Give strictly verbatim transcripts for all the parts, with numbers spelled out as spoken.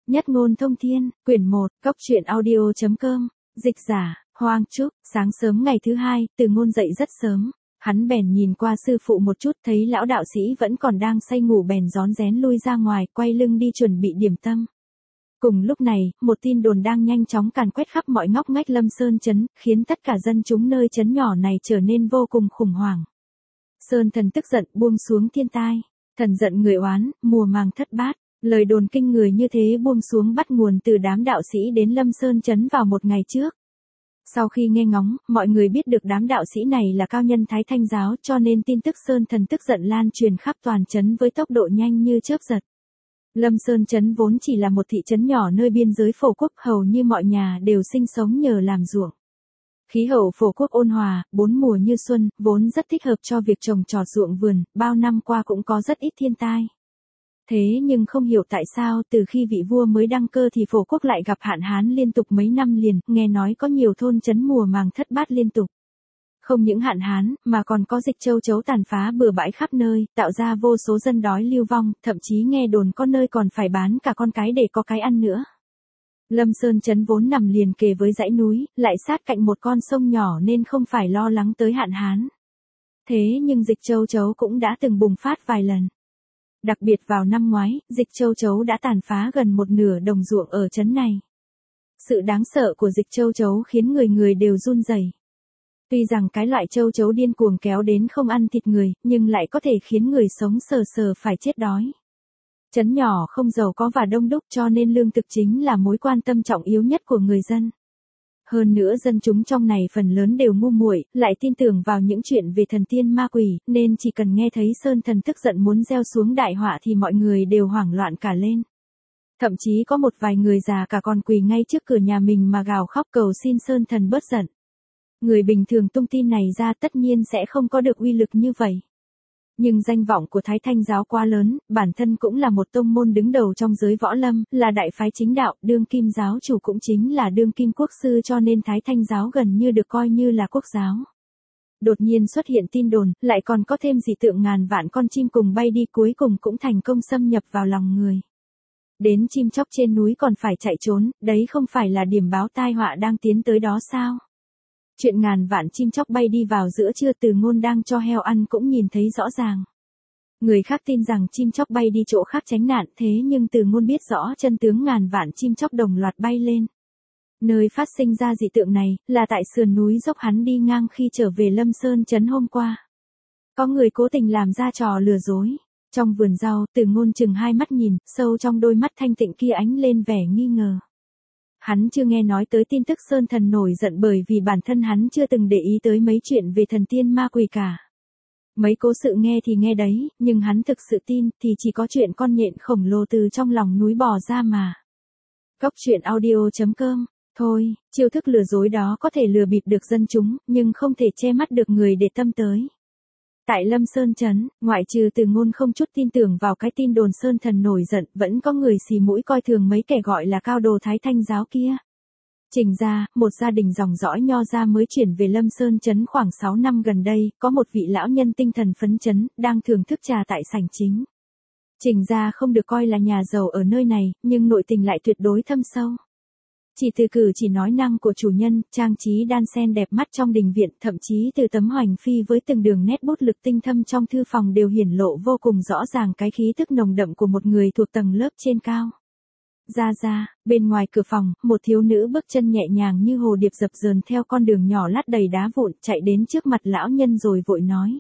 Nhất ngôn thông thiên, quyển một, cốc truyện audio chấm com, dịch giả, Hoang Trúc. Sáng sớm ngày thứ hai, Từ Ngôn dậy rất sớm. Hắn bèn nhìn qua sư phụ một chút, thấy lão đạo sĩ vẫn còn đang say ngủ bèn rón rén lui ra ngoài, quay lưng đi chuẩn bị điểm tâm. Cùng lúc này, một tin đồn đang nhanh chóng càn quét khắp mọi ngóc ngách Lâm Sơn trấn, khiến tất cả dân chúng nơi trấn nhỏ này trở nên vô cùng khủng hoảng. Sơn thần tức giận buông xuống thiên tai, thần giận người oán, mùa màng thất bát. Lời đồn kinh người như thế buông xuống bắt nguồn từ đám đạo sĩ đến Lâm Sơn trấn vào một ngày trước. Sau khi nghe ngóng, mọi người biết được đám đạo sĩ này là cao nhân Thái Thanh giáo, cho nên tin tức Sơn thần tức giận lan truyền khắp toàn trấn với tốc độ nhanh như chớp giật. Lâm Sơn trấn vốn chỉ là một thị trấn nhỏ nơi biên giới Phổ Quốc, hầu như mọi nhà đều sinh sống nhờ làm ruộng. Khí hậu Phổ Quốc ôn hòa, bốn mùa như xuân, vốn rất thích hợp cho việc trồng trọt ruộng vườn, bao năm qua cũng có rất ít thiên tai. Thế nhưng không hiểu tại sao từ khi vị vua mới đăng cơ thì Phổ Quốc lại gặp hạn hán liên tục mấy năm liền, nghe nói có nhiều thôn trấn mùa màng thất bát liên tục. Không những hạn hán, mà còn có dịch châu chấu tàn phá bừa bãi khắp nơi, tạo ra vô số dân đói lưu vong, thậm chí nghe đồn có nơi còn phải bán cả con cái để có cái ăn nữa. Lâm Sơn trấn vốn nằm liền kề với dãy núi, lại sát cạnh một con sông nhỏ nên không phải lo lắng tới hạn hán. Thế nhưng dịch châu chấu cũng đã từng bùng phát vài lần. Đặc biệt vào năm ngoái, dịch châu chấu đã tàn phá gần một nửa đồng ruộng ở trấn này. Sự đáng sợ của dịch châu chấu khiến người người đều run rẩy. Tuy rằng cái loại châu chấu điên cuồng kéo đến không ăn thịt người, nhưng lại có thể khiến người sống sờ sờ phải chết đói. Trấn nhỏ không giàu có và đông đúc cho nên lương thực chính là mối quan tâm trọng yếu nhất của người dân. Hơn nữa dân chúng trong này phần lớn đều ngu muội, lại tin tưởng vào những chuyện về thần tiên ma quỷ, nên chỉ cần nghe thấy Sơn thần tức giận muốn gieo xuống đại họa thì mọi người đều hoảng loạn cả lên. Thậm chí có một vài người già cả còn quỳ ngay trước cửa nhà mình mà gào khóc cầu xin Sơn thần bớt giận. Người bình thường tung tin này ra tất nhiên sẽ không có được uy lực như vậy. Nhưng danh vọng của Thái Thanh giáo quá lớn, bản thân cũng là một tông môn đứng đầu trong giới võ lâm, là đại phái chính đạo, đương kim giáo chủ cũng chính là đương kim quốc sư, cho nên Thái Thanh giáo gần như được coi như là quốc giáo. Đột nhiên xuất hiện tin đồn, lại còn có thêm dị tượng ngàn vạn con chim cùng bay đi, cuối cùng cũng thành công xâm nhập vào lòng người. Đến chim chóc trên núi còn phải chạy trốn, đấy không phải là điểm báo tai họa đang tiến tới đó sao? Chuyện ngàn vạn chim chóc bay đi vào giữa trưa Từ Ngôn đang cho heo ăn cũng nhìn thấy rõ ràng. Người khác tin rằng chim chóc bay đi chỗ khác tránh nạn, thế nhưng Từ Ngôn biết rõ chân tướng ngàn vạn chim chóc đồng loạt bay lên. Nơi phát sinh ra dị tượng này, là tại sườn núi dốc hắn đi ngang khi trở về Lâm Sơn trấn hôm qua. Có người cố tình làm ra trò lừa dối. Trong vườn rau, Từ Ngôn chừng hai mắt nhìn, sâu trong đôi mắt thanh tịnh kia ánh lên vẻ nghi ngờ. Hắn chưa nghe nói tới tin tức Sơn thần nổi giận bởi vì bản thân hắn chưa từng để ý tới mấy chuyện về thần tiên ma quỷ cả. Mấy cố sự nghe thì nghe đấy, nhưng hắn thực sự tin thì chỉ có chuyện con nhện khổng lồ từ trong lòng núi bò ra mà. Cốc truyện audio chấm com. Thôi, chiêu thức lừa dối đó có thể lừa bịp được dân chúng, nhưng không thể che mắt được người để tâm tới. Tại Lâm Sơn trấn, ngoại trừ Từ Ngôn không chút tin tưởng vào cái tin đồn Sơn thần nổi giận, vẫn có người xì mũi coi thường mấy kẻ gọi là cao đồ Thái Thanh giáo kia. Trình gia, một gia đình dòng dõi nho gia mới chuyển về Lâm Sơn trấn khoảng sáu năm gần đây, có một vị lão nhân tinh thần phấn chấn, đang thưởng thức trà tại sảnh chính. Trình gia không được coi là nhà giàu ở nơi này, nhưng nội tình lại tuyệt đối thâm sâu. Chỉ từ cử chỉ nói năng của chủ nhân, trang trí đan xen đẹp mắt trong đình viện, thậm chí từ tấm hoành phi với từng đường nét bút lực tinh thâm trong thư phòng đều hiển lộ vô cùng rõ ràng cái khí tức nồng đậm của một người thuộc tầng lớp trên cao. Ra ra, bên ngoài cửa phòng, một thiếu nữ bước chân nhẹ nhàng như hồ điệp dập dờn theo con đường nhỏ lát đầy đá vụn, chạy đến trước mặt lão nhân rồi vội nói.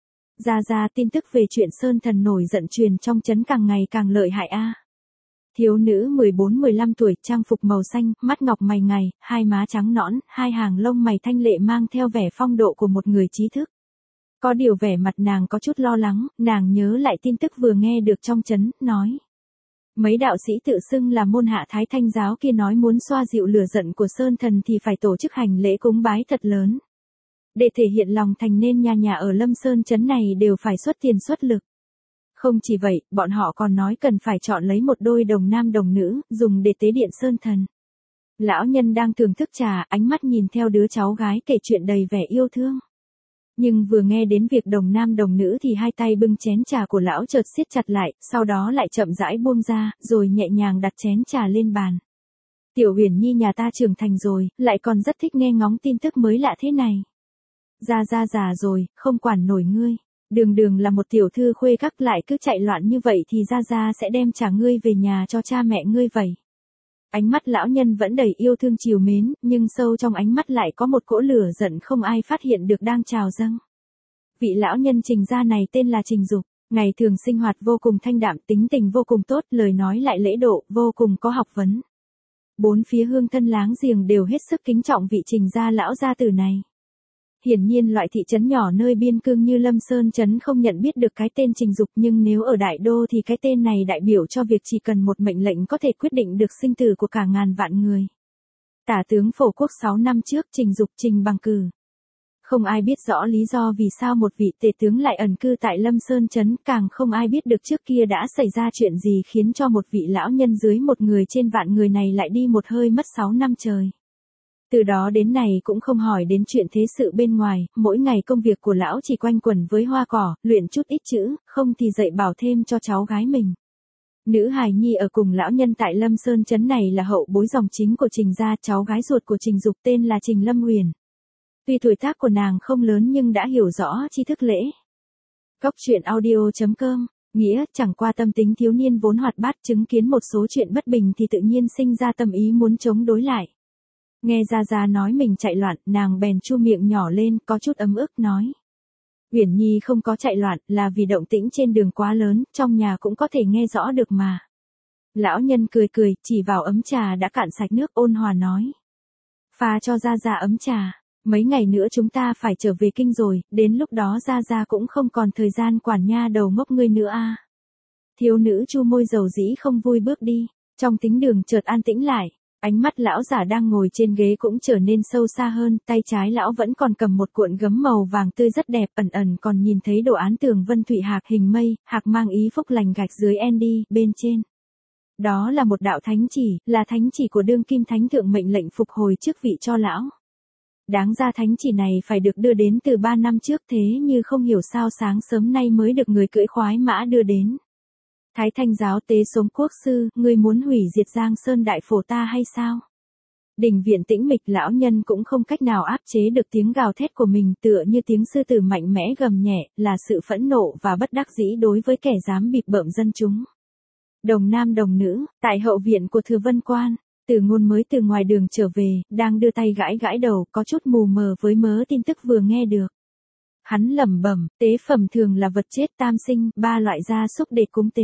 Ra ra, tin tức về chuyện Sơn thần nổi giận truyền trong trấn càng ngày càng lợi hại a. Thiếu nữ mười bốn mười lăm tuổi, trang phục màu xanh, mắt ngọc mày ngài, hai má trắng nõn, hai hàng lông mày thanh lệ mang theo vẻ phong độ của một người trí thức. Có điều vẻ mặt nàng có chút lo lắng, nàng nhớ lại tin tức vừa nghe được trong trấn, nói. Mấy đạo sĩ tự xưng là môn hạ Thái Thanh giáo kia nói muốn xoa dịu lửa giận của Sơn thần thì phải tổ chức hành lễ cúng bái thật lớn. Để thể hiện lòng thành nên nhà nhà ở Lâm Sơn trấn này đều phải xuất tiền xuất lực. Không chỉ vậy, bọn họ còn nói cần phải chọn lấy một đôi đồng nam đồng nữ, dùng để tế điện Sơn thần. Lão nhân đang thưởng thức trà, ánh mắt nhìn theo đứa cháu gái kể chuyện đầy vẻ yêu thương. Nhưng vừa nghe đến việc đồng nam đồng nữ thì hai tay bưng chén trà của lão chợt siết chặt lại, sau đó lại chậm rãi buông ra, rồi nhẹ nhàng đặt chén trà lên bàn. Tiểu Uyển Nhi nhà ta trưởng thành rồi, lại còn rất thích nghe ngóng tin tức mới lạ thế này. Gia Gia già rồi, không quản nổi ngươi. Đường đường là một tiểu thư khuê các lại cứ chạy loạn như vậy thì Gia Gia sẽ đem trả ngươi về nhà cho cha mẹ ngươi vậy. Ánh mắt lão nhân vẫn đầy yêu thương trìu mến, nhưng sâu trong ánh mắt lại có một cỗ lửa giận không ai phát hiện được đang trào dâng. Vị lão nhân Trình gia này tên là Trình Dục, ngày thường sinh hoạt vô cùng thanh đạm, tính tình vô cùng tốt, lời nói lại lễ độ, vô cùng có học vấn. Bốn phía hương thân láng giềng đều hết sức kính trọng vị Trình gia lão gia tử này. Hiển nhiên loại thị trấn nhỏ nơi biên cương như Lâm Sơn trấn không nhận biết được cái tên Trình Dục, nhưng nếu ở đại đô thì cái tên này đại biểu cho việc chỉ cần một mệnh lệnh có thể quyết định được sinh tử của cả ngàn vạn người. Tả tướng Phổ Quốc sáu năm trước Trình Dục Trình bằng cử. Không ai biết rõ lý do vì sao một vị tể tướng lại ẩn cư tại Lâm Sơn trấn, càng không ai biết được trước kia đã xảy ra chuyện gì khiến cho một vị lão nhân dưới một người trên vạn người này lại đi một hơi mất sáu năm trời. Từ đó đến này cũng không hỏi đến chuyện thế sự bên ngoài, mỗi ngày công việc của lão chỉ quanh quẩn với hoa cỏ, luyện chút ít chữ, không thì dạy bảo thêm cho cháu gái mình. Nữ hài nhi ở cùng lão nhân tại Lâm Sơn trấn này là hậu bối dòng chính của Trình gia, cháu gái ruột của Trình Dục tên là Trình Lâm Huyền. Tuy tuổi tác của nàng không lớn nhưng đã hiểu rõ tri thức lễ. Cốc truyện audio chấm com, nghĩa chẳng qua tâm tính thiếu niên vốn hoạt bát chứng kiến một số chuyện bất bình thì tự nhiên sinh ra tâm ý muốn chống đối lại. Nghe Gia Gia nói mình chạy loạn, nàng bèn chu miệng nhỏ lên, có chút ấm ức nói. Uyển Nhi không có chạy loạn, là vì động tĩnh trên đường quá lớn, trong nhà cũng có thể nghe rõ được mà. Lão nhân cười cười, chỉ vào ấm trà đã cạn sạch nước, ôn hòa nói. Pha cho Gia Gia ấm trà, mấy ngày nữa chúng ta phải trở về kinh rồi, đến lúc đó Gia Gia cũng không còn thời gian quản nha đầu ngốc ngươi nữa a. Thiếu nữ chu môi dầu dĩ không vui bước đi, trong tính đường chợt an tĩnh lại. Ánh mắt lão giả đang ngồi trên ghế cũng trở nên sâu xa hơn, tay trái lão vẫn còn cầm một cuộn gấm màu vàng tươi rất đẹp, ẩn ẩn còn nhìn thấy đồ án tường vân thủy hạc hình mây, hạc mang ý phúc lành gạch dưới Andy, bên trên. Đó là một đạo thánh chỉ, là thánh chỉ của đương kim thánh thượng mệnh lệnh phục hồi chức vị cho lão. Đáng ra thánh chỉ này phải được đưa đến từ ba năm trước, thế như không hiểu sao sáng sớm nay mới được người cưỡi khoái mã đưa đến. Thái Thanh giáo tế sống quốc sư, ngươi muốn hủy diệt Giang Sơn đại phổ ta hay sao? Đình viện tĩnh mịch, lão nhân cũng không cách nào áp chế được tiếng gào thét của mình, tựa như tiếng sư tử mạnh mẽ gầm nhẹ, là sự phẫn nộ và bất đắc dĩ đối với kẻ dám bịp bợm dân chúng. Đồng nam đồng nữ, tại hậu viện của Thừa Vân Quan, Từ Ngôn mới từ ngoài đường trở về, đang đưa tay gãi gãi đầu, có chút mù mờ với mớ tin tức vừa nghe được. Hắn lẩm bẩm, tế phẩm thường là vật chết tam sinh, ba loại gia súc để cúng tế.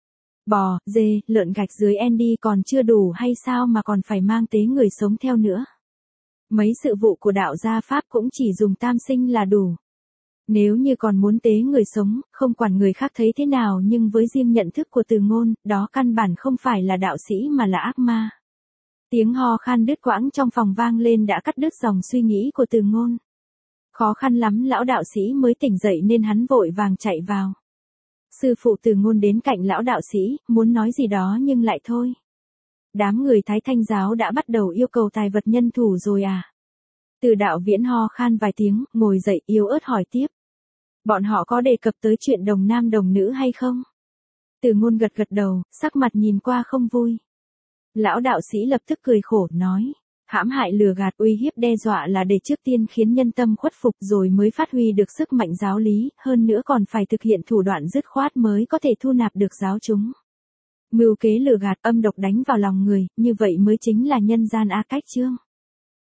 Bò, dê, lợn gạch dưới Andy còn chưa đủ hay sao mà còn phải mang tế người sống theo nữa. Mấy sự vụ của đạo gia Pháp cũng chỉ dùng tam sinh là đủ. Nếu như còn muốn tế người sống, không quản người khác thấy thế nào, nhưng với riêng nhận thức của Từ Ngôn, đó căn bản không phải là đạo sĩ mà là ác ma. Tiếng ho khan đứt quãng trong phòng vang lên đã cắt đứt dòng suy nghĩ của Từ Ngôn. Khó khăn lắm lão đạo sĩ mới tỉnh dậy nên hắn vội vàng chạy vào. Sư phụ Từ Ngôn đến cạnh lão đạo sĩ, muốn nói gì đó nhưng lại thôi. Đám người Thái Thanh giáo đã bắt đầu yêu cầu tài vật nhân thủ rồi à? Từ đạo viễn ho khan vài tiếng, ngồi dậy yếu ớt hỏi tiếp. Bọn họ có đề cập tới chuyện đồng nam đồng nữ hay không? Từ Ngôn gật gật đầu, sắc mặt nhìn qua không vui. Lão đạo sĩ lập tức cười khổ, nói. Hãm hại lừa gạt uy hiếp đe dọa là để trước tiên khiến nhân tâm khuất phục rồi mới phát huy được sức mạnh giáo lý, hơn nữa còn phải thực hiện thủ đoạn dứt khoát mới có thể thu nạp được giáo chúng. Mưu kế lừa gạt âm độc đánh vào lòng người, như vậy mới chính là nhân gian a cách chương.